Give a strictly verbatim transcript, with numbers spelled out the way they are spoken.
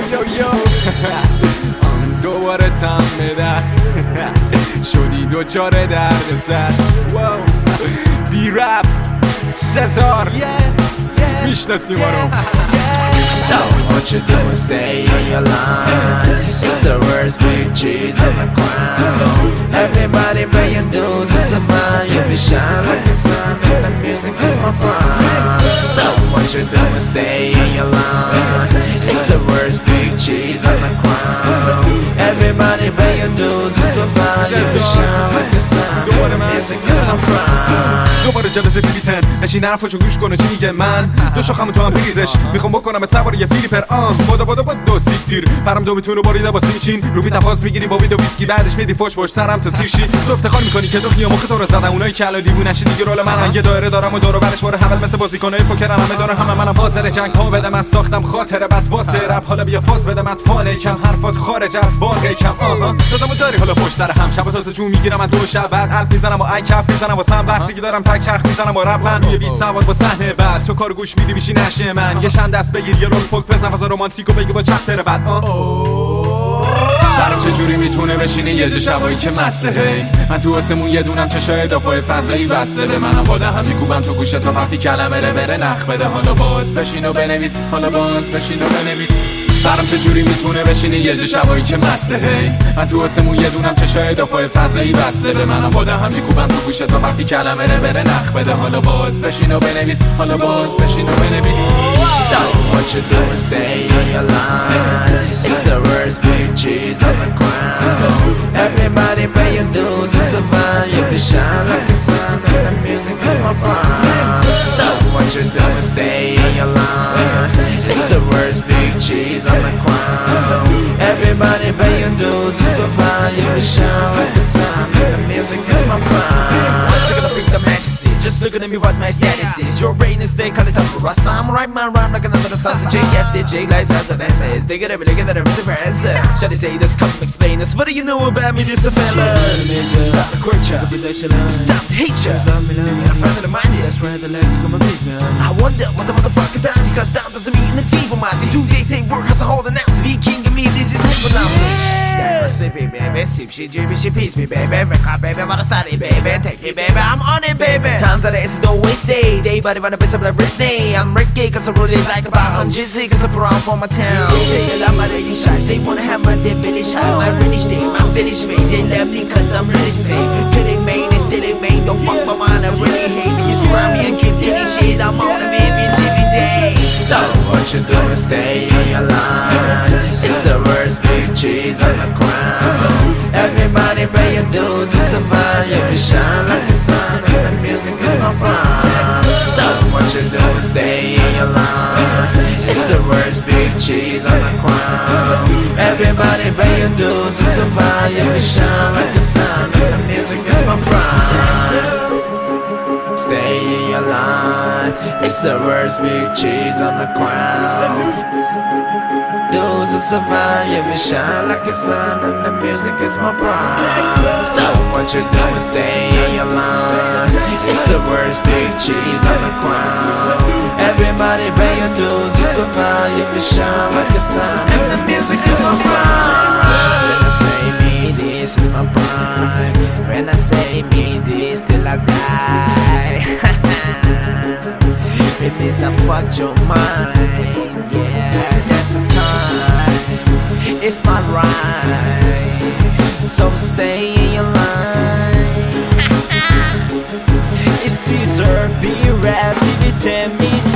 یو یو دوباره تم بدن شدی دوچاره درد سر بی رپ سزار میشناسی ما رو Stop what you do and stay on your line. It's the worst big cheese on the ground. So everybody pay your dues to survive. You be shine like the sun and the music is my prime. Stop what you do and stay in your line. It's the worst big cheese on the ground. So everybody pay your dues to survive. You be shine like the sun and the music is my prime. دوباره جلد دیویتن نشین حرفاشو گوش کنه چی میگه من دو شاخم تو هم بریزش میخوام بکنم سوار یه فیلیپر آن بادا بادا با دو سیکتیر پرم دو میتونه باریده با سیمچین رو بی تفاس میگیری با وید و ویسکی بعدش میدی فوش باش سرم تا سیرشی تو افتخار میکنی که دخنی و مخ تو رو زدن اونایی که الان دیوونه‌شی دیگه رول منن یه دایره دارم و دور و برش باره حمل مثل بازیکنای پوکرن همه داره همه منم حاضر جنگ پا بده من ساختم خاطره بعد واسه رپ حالا بیا فاز بده من فانه کم حرفات خارج از باغ کم آها صدامو داری حالا پشت سر هم شباتو جو میگیرم من دو شب بعد الف میزنم و ای کف میزنم واسم وقتی که دارم تک چرخ میزنم و رپ من روی بیت سوار با صحنه بعد تو کار گوش میدی میشی نشه من یه شم دست بگیر یه رول پک بزن فاز رمانتیکو بگی با چپتر بعد برام چجوری میتونه بشینه یه جا شبایی که مسته هی من تو آسمون یه دونم چشای دافای فضایی بسته به منم با دهم میکوبم تو گوشت تا وقتی کلمه ره بره نخ بده حالا باز بشین و بنویس حالا باز بشین و بنویس برام چجوری میتونه بشینه یه جا شبایی که مسته هی من تو آسمون یه دونم چشای دافای فضایی بسته به منم با دهم میکوبم تو گوشت تا وقتی کلمه ره بره نخ بده حالا باز بشین و بنویس حالا باز بشین و بنویس Stop what you do and stay on your line. It's the worst big cheese on the ground. So everybody pay your dues to survive. You can shine like the sun and the music is my prime. Stop what you do and stay on your line. It's the worst big cheese on the ground. So everybody pay your dues to survive. You can shine like the sun and the music is my prime. Once you're gonna bring the majesty, just looking at me what my status is. Your brain is they call it up for us. I'm right man, rhyme like another stars. J F D J lies as a dancer. They get every get every difference. Shall they say this? Come explain this. What do you know about me? This a fella. Stop the culture. Stop the hate ya. I'm friend of the mind. That's right. The leg come and please me. I wonder what the motherfucker times. Cause stop doesn't mean the thief of mine. Do they think work has a hold on now? Be king of me. This is him without me. Baby, baby, sip she jibby, she peace me, baby. Record, baby, what a study, baby. Take it, baby, I'm on it, baby. Times that it's the way stay. They body wanna be something like Britney. I'm Ricky, cause I really like about some jizzy, cause I'm around for my town. They say a lot of lady shots. They wanna have my dead finish shot. My really stay, my finish fade. They love me cause I'm really spade. Couldn't make it, still it made. Don't fuck my mind, I really hate me. You surround me and keep doing shit. I'm on a baby, every day. Stop what you do and stay on your line. It's the worst big cheese on the ground. So everybody pay your dues to survive. You can shine like the sun and the music is my prime. Stop what you do and stay in your line. It's the worst big cheese on the ground. So everybody pay your dues to survive. You can shine like the sun and the music is my prime. Stay in your line. It's the worst big cheese on the ground. Dudes to survive, yeah, we shine like a sun and the music is my prime. Stop what you do and stay in your line. It's the worst big cheese on the ground. Everybody pay your dues to survive, yeah, we shine like a sun and the music is my prime. When I say me, this is my prime. When I say me, this till I die. It means I fucked your mind, yeah, that's the time. It's my right, so stay in your line. It's Caesar, be rap, T V ten, me